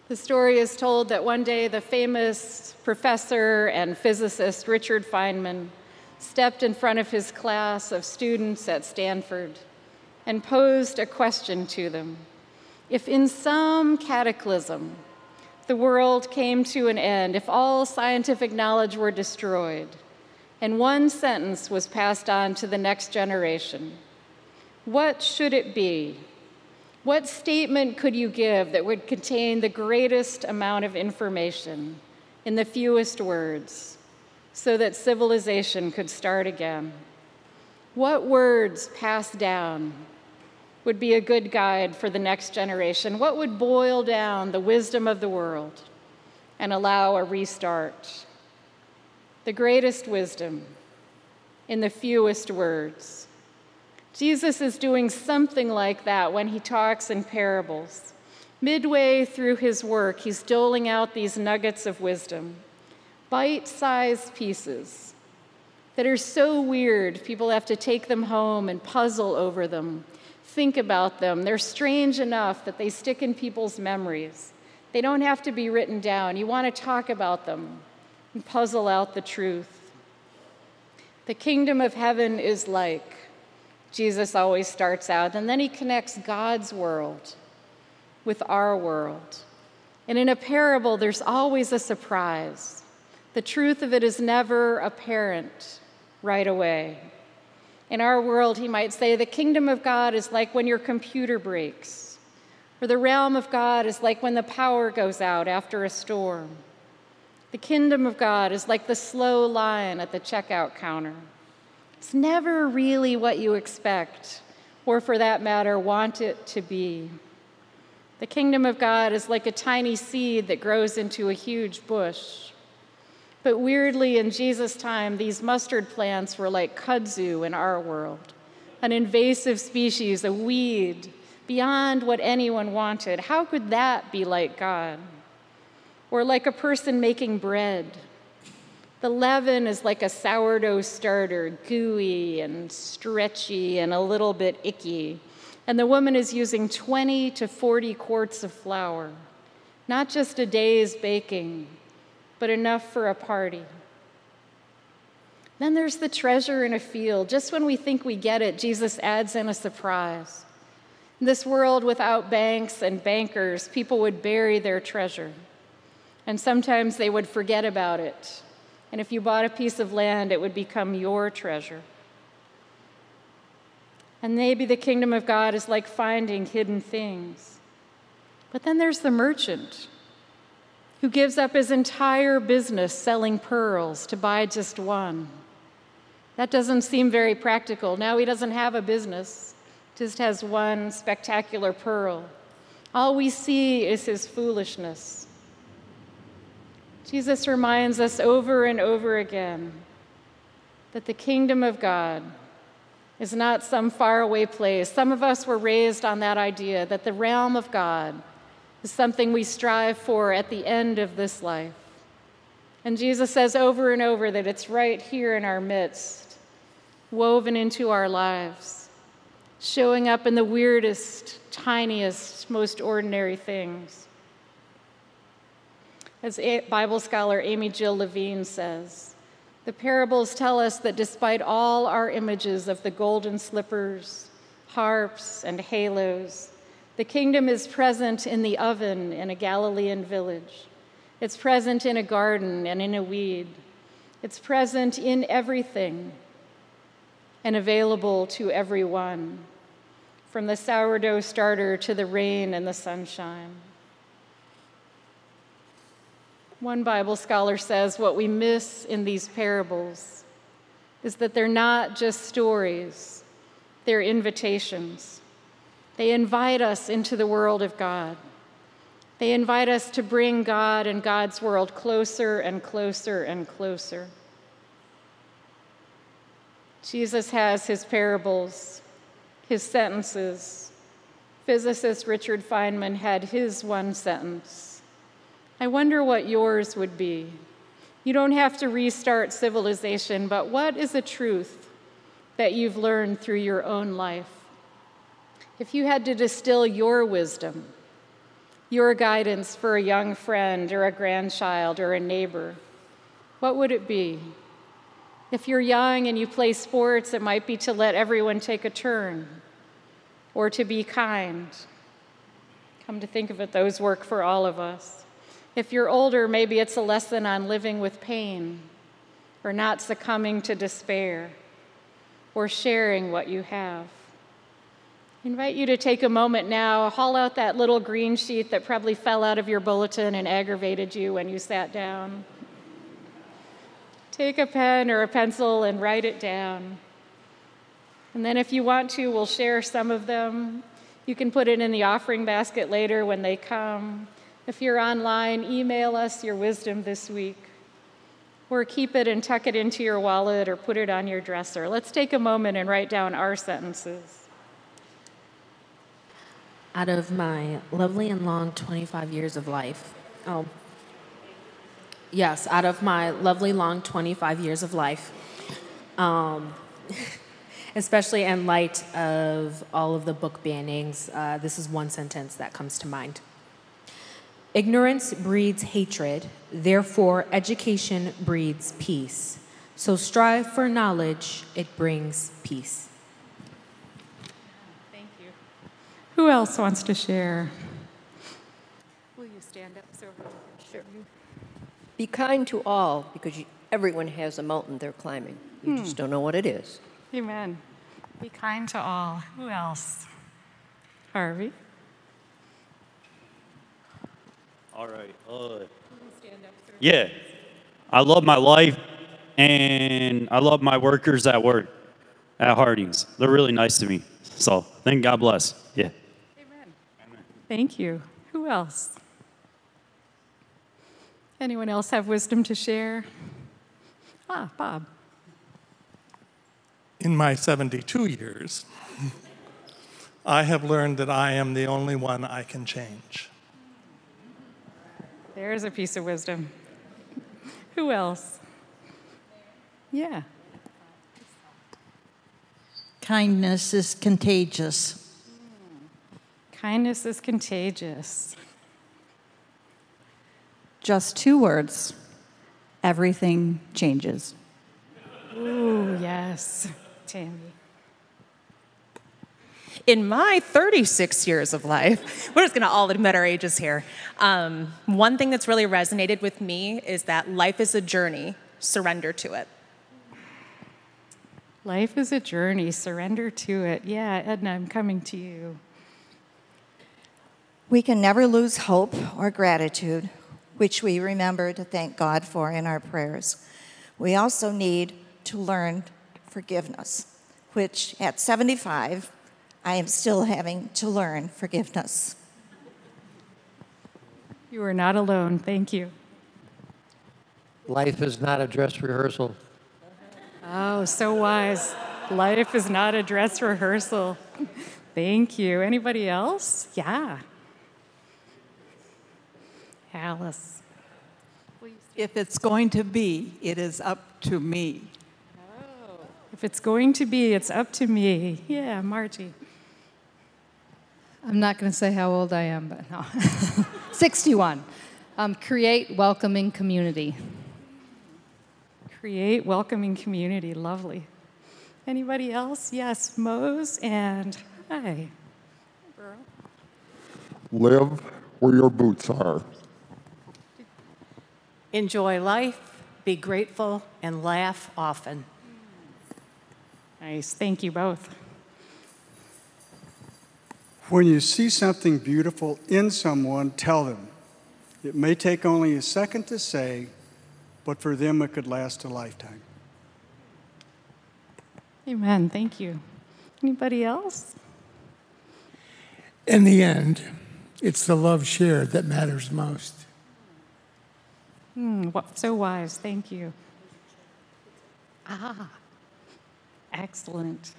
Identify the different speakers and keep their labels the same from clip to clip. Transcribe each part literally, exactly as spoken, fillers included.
Speaker 1: The story is told that one day the famous professor and physicist Richard Feynman stepped in front of his class of students at Stanford and posed a question to them. If in some cataclysm the world came to an end, if all scientific knowledge were destroyed, and one sentence was passed on to the next generation, what should it be? What statement could you give that would contain the greatest amount of information in the fewest words so that civilization could start again? What words passed down would be a good guide for the next generation? What would boil down the wisdom of the world and allow a restart? The greatest wisdom in the fewest words. Jesus is doing something like that when he talks in parables. Midway through his work, he's doling out these nuggets of wisdom, bite-sized pieces that are so weird, people have to take them home and puzzle over them, think about them. They're strange enough that they stick in people's memories. They don't have to be written down. You want to talk about them and puzzle out the truth. The kingdom of heaven is like, Jesus always starts out, and then he connects God's world with our world. And in a parable, there's always a surprise. The truth of it is never apparent right away. In our world, he might say, the kingdom of God is like when your computer breaks, or the realm of God is like when the power goes out after a storm. The kingdom of God is like the slow line at the checkout counter. It's never really what you expect, or for that matter, want it to be. The kingdom of God is like a tiny seed that grows into a huge bush. But weirdly, in Jesus' time, these mustard plants were like kudzu in our world, an invasive species, a weed, beyond what anyone wanted. How could that be like God? Or like a person making bread. The leaven is like a sourdough starter, gooey and stretchy and a little bit icky. And the woman is using twenty to forty quarts of flour, not just a day's baking, but enough for a party. Then there's the treasure in a field. Just when we think we get it, Jesus adds in a surprise. In this world without banks and bankers, people would bury their treasure. And sometimes they would forget about it. And if you bought a piece of land, it would become your treasure. And maybe the kingdom of God is like finding hidden things. But then there's the merchant who gives up his entire business selling pearls to buy just one. That doesn't seem very practical. Now he doesn't have a business, just has one spectacular pearl. All we see is his foolishness. Jesus reminds us over and over again that the kingdom of God is not some faraway place. Some of us were raised on that idea that the realm of God is something we strive for at the end of this life. And Jesus says over and over that it's right here in our midst, woven into our lives, showing up in the weirdest, tiniest, most ordinary things. As Bible scholar Amy Jill Levine says, the parables tell us that despite all our images of the golden slippers, harps, and halos, the kingdom is present in the oven in a Galilean village. It's present in a garden and in a weed. It's present in everything and available to everyone, from the sourdough starter to the rain and the sunshine. One Bible scholar says what we miss in these parables is that they're not just stories, they're invitations. They invite us into the world of God. They invite us to bring God and God's world closer and closer and closer. Jesus has his parables, his sentences. Physicist Richard Feynman had his one sentence. I wonder what yours would be. You don't have to restart civilization, but what is a truth that you've learned through your own life? If you had to distill your wisdom your guidance for a young friend or a grandchild or a neighbor, what would it be? If you're young and you play sports, it might be to let everyone take a turn or to be kind. Come to think of it, those work for all of us. If you're older, maybe it's a lesson on living with pain or not succumbing to despair or sharing what you have. I invite you to take a moment now, haul out that little green sheet that probably fell out of your bulletin and aggravated you when you sat down. Take a pen or a pencil and write it down. And then if you want to, we'll share some of them. You can put it in the offering basket later when they come. If you're online, email us your wisdom this week. Or keep it and tuck it into your wallet or put it on your dresser. Let's take a moment and write down our sentences.
Speaker 2: Out of my lovely and long twenty-five years of life, oh, yes, out of my lovely long twenty-five years of life, um, especially in light of all of the book bannings, uh, this is one sentence that comes to mind. Ignorance breeds hatred, therefore education breeds peace. So strive for knowledge, it brings peace.
Speaker 1: Who else wants to share? Will you stand up so everyone can
Speaker 3: Sure. Be kind to all, because you, everyone has a mountain they're climbing. You hmm. just don't know what it is.
Speaker 1: Amen. Be kind to all. Who else? Harvey?
Speaker 4: All right. Uh, yeah. I love my life, and I love my workers at work at Harding's. They're really nice to me. So thank God bless. Yeah.
Speaker 1: Thank you. Who else? Anyone else have wisdom to share? Ah, Bob.
Speaker 5: In my seventy-two years, I have learned that I am the only one I can change.
Speaker 1: There's a piece of wisdom. Who else? Yeah.
Speaker 6: Kindness is contagious.
Speaker 1: Kindness is contagious.
Speaker 7: Just two words. Everything changes.
Speaker 1: Ooh, yes. Tammy.
Speaker 8: In my thirty-six years of life, we're just going to all admit our ages here. Um, one thing that's really resonated with me is that life is a journey. Surrender to it.
Speaker 1: Life is a journey. Surrender to it. Yeah, Edna, I'm coming to you.
Speaker 9: We can never lose hope or gratitude, which we remember to thank God for in our prayers. We also need to learn forgiveness, which at seventy-five, I am still having to learn forgiveness.
Speaker 1: You are not alone. Thank you.
Speaker 10: Life is not a dress rehearsal.
Speaker 1: Oh, so wise. Life is not a dress rehearsal. Thank you. Anybody else? Yeah. Alice.
Speaker 6: If it's going to be, it is up to me.
Speaker 1: Oh. If it's going to be, it's up to me. Yeah, Margie.
Speaker 11: I'm not going to say how old I am, but no. sixty-one. Um, create welcoming community.
Speaker 1: Create welcoming community. Lovely. Anybody else? Yes, Mose and hi.
Speaker 12: Live where your boots are.
Speaker 13: Enjoy life, be grateful, and laugh often.
Speaker 1: Nice. Thank you both.
Speaker 14: When you see something beautiful in someone, tell them. It may take only a second to say, but for them it could last a lifetime.
Speaker 1: Amen. Thank you. Anybody else?
Speaker 15: In the end, it's the love shared that matters most.
Speaker 1: Hmm, so wise. Thank you. Ah, excellent.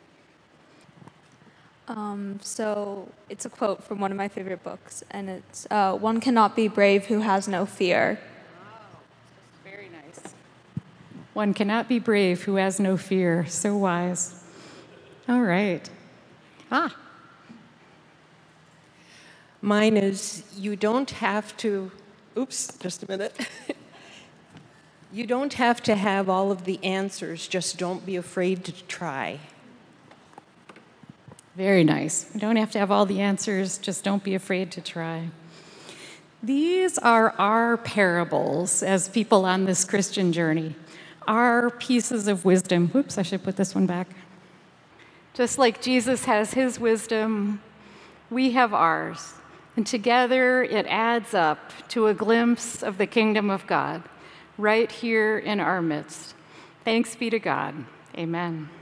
Speaker 16: Um, so it's a quote from one of my favorite books, and it's, uh, one cannot be brave who has no fear.
Speaker 1: Wow, very nice. One cannot be brave who has no fear. So wise. All right. Ah.
Speaker 13: Mine is you don't have to, oops, just a minute. You don't have to have all of the answers, just don't be afraid to try.
Speaker 1: Very nice. You don't have to have all the answers, just don't be afraid to try. These are our parables as people on this Christian journey, our pieces of wisdom. Whoops, I should put this one back. Just like Jesus has his wisdom, we have ours. And together it adds up to a glimpse of the kingdom of God right here in our midst. Thanks be to God. Amen.